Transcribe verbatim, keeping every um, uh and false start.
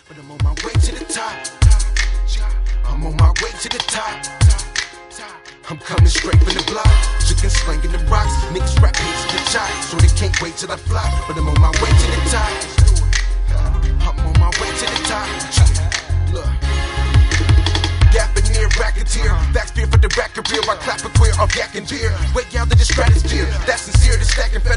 but I'm on my way to the top. I'm on my way to the top. I'm coming straight from the block, chicken slinging the rocks. Niggas rap hates the chop, so they can't wait till I fly. But I'm on my way to the top. I'm on my way to the top. Look. Near racketeer, that's fear for the rack career. I clap a queer off yak and beer. Way out to the stratosphere, that's sincere. The stacking